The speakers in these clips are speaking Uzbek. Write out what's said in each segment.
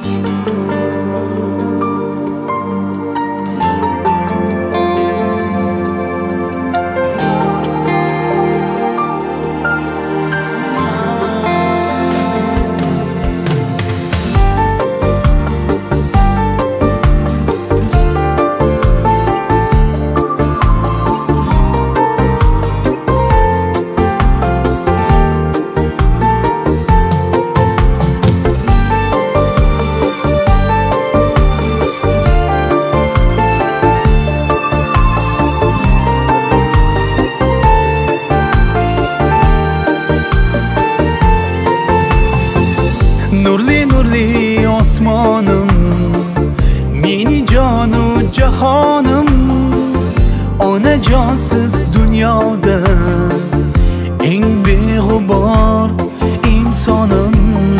Nurli nurli osmonim, meni jonu jahonim, onajonsiz dunyoda eng beg'ubor insonim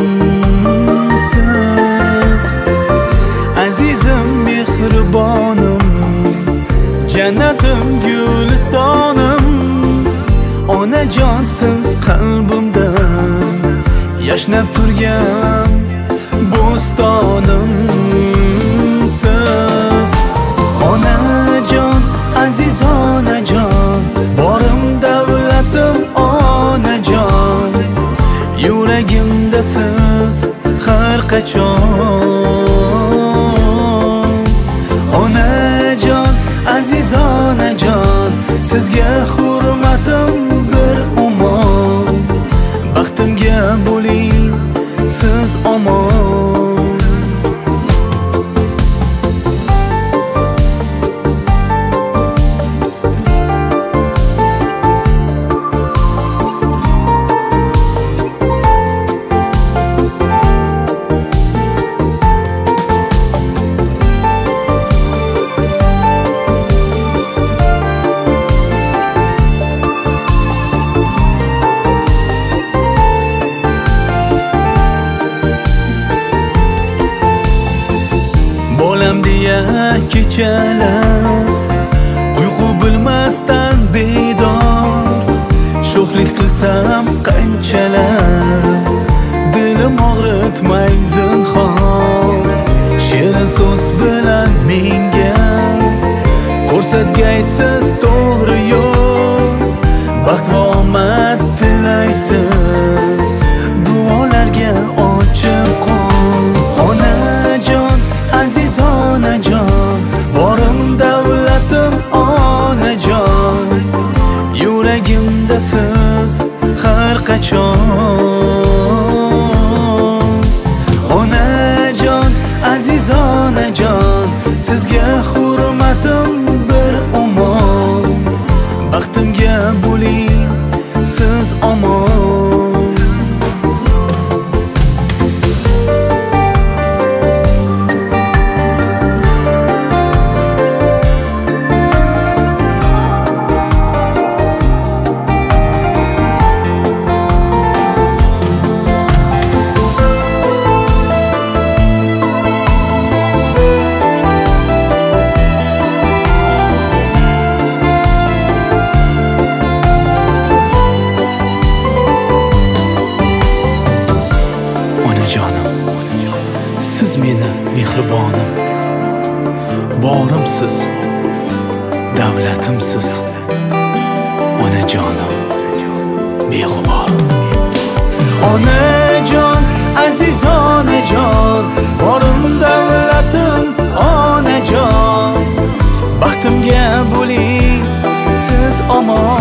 siz. Azizim mehribonim, jannatim gulistonim, onajonsiz qalbimda yashnab turgan bo'stonim siz. Onajon, aziz onajon, borim davlatim onajon, yuragimda siz har qachon. Onajon, aziz onajon, sizga hurmatim bir umon, baxtimga bo'ling siz omon. Bolam deya kechalar uyqu bilmasdan bedor, sho'xlik qilsam qanchalar dilim og'ritmay zinhor. Shirin so'z bilan menga ko'rsatgaysiz to'g'ri yo'l, baxt va omad tilaysiz, duolarga ochiq qo'l. Onajon, aziz onajon, borim davlatim onajon, yuragimda siz har qachon. Onajon, aziz onajon, sizga hurmatim bir umon, baxtimga bo'ling siz omon. Siz meni mehribonim, borimsiz, davlatimsiz, onajonim beg'ubor. Onajon, aziz onajon, borim davlatim onajon, baxtimga bo'ling siz omon.